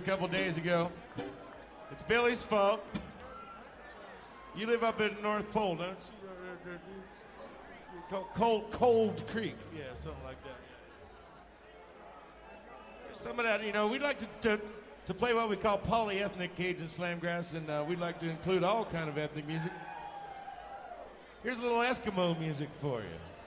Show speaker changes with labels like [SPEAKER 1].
[SPEAKER 1] couple days ago. It's Billy's fault. You live up in North Pole, don't you? Cold Creek. Yeah, something like that. Some of that, you know, we'd like to play what we call polyethnic Cajun slamgrass, and we'd like to include all kind of ethnic music. Here's a little Eskimo music for you.